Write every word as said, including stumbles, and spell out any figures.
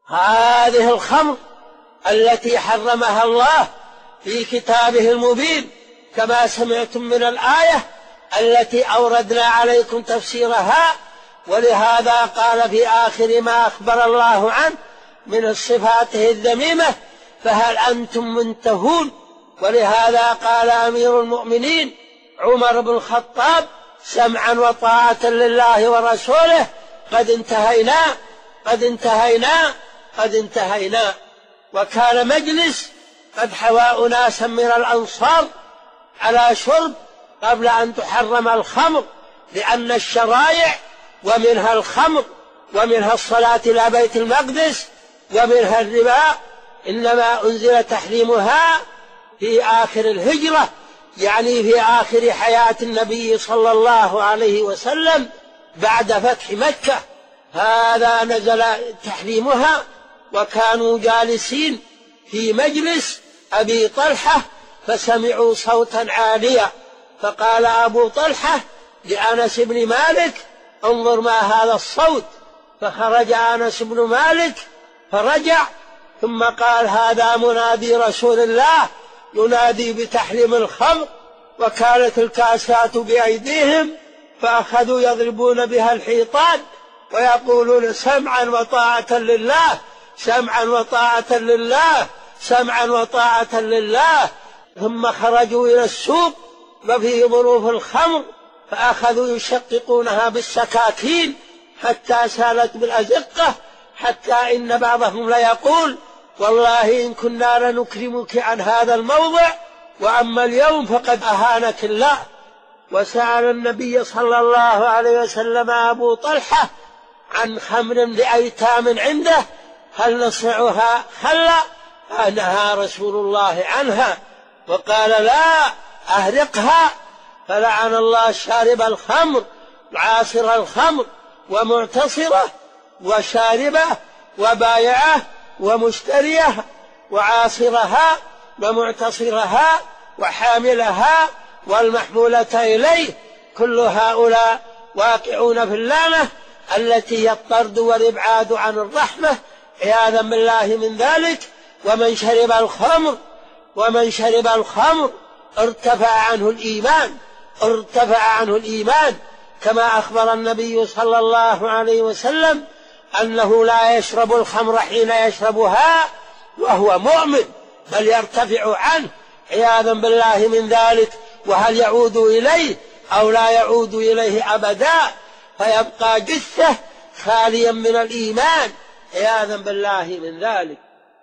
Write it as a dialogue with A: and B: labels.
A: هذه الخمر التي حرمها الله في كتابه المبين، كما سمعتم من الآية التي أوردنا عليكم تفسيرها. ولهذا قال في آخر ما أخبر الله عنه من صفاته الذميمة: فهل أنتم منتهون؟ ولهذا قال أمير المؤمنين عمر بن الخطاب: سمعا وطاعة لله ورسوله، قد انتهينا قد انتهينا قد انتهينا. وكان مجلس قد حوى أناسا من الأنصار على شرب قبل أن تحرم الخمر، لأن الشرائع ومنها الخمر ومنها الصلاة إلى بيت المقدس ومنها الربا إنما أنزل تحريمها في آخر الهجرة، يعني في آخر حياة النبي صلى الله عليه وسلم بعد فتح مكة، هذا نزل تحريمها. وكانوا جالسين في مجلس أبي طلحة فسمعوا صوتا عاليا، فقال أبو طلحة لأنس بن مالك: انظر ما هذا الصوت. فخرج أنس بن مالك فرجع، ثم قال: هذا منادي رسول الله ينادي بتحريم الخمر. وكانت الكاسات بأيديهم فأخذوا يضربون بها الحيطان ويقولون: سمعا وطاعة لله، سمعا وطاعة لله، سمعا وطاعة لله. ثم خرجوا إلى السوق وفي ظروف الخمر فأخذوا يشققونها بالسكاكين حتى سالت بالأزقة، حتى إن بعضهم ليقول: والله إن كنا لنكرمك عن هذا الموضع، وأما اليوم فقد أهانك الله. وسأل النبي صلى الله عليه وسلم أبو طلحة عن خمر لأيتام عنده: هل نصنعها خلا؟ فنهى رسول الله عنها وقال: لا، أهرقها. فلعن الله شارب الخمر، عاصر الخمر، ومعتصره، وشاربه، وبايعه، ومشتريه، وعاصرها، ومعتصرها، وحاملها، والمحمولة إليه. كل هؤلاء واقعون في اللعنة التي هي الطرد والإبعاد عن الرحمة، عياذا بالله من ذلك. ومن شرب الخمر ومن شرب الخمر ارتفع عنه الإيمان ارتفع عنه الإيمان كما أخبر النبي صلى الله عليه وسلم أنه لا يشرب الخمر حين يشربها وهو مؤمن، بل يرتفع عنه عياذا بالله من ذلك. وهل يعود إليه أو لا يعود إليه أبدا، فيبقى جثة خاليا من الإيمان عياذا بالله من ذلك.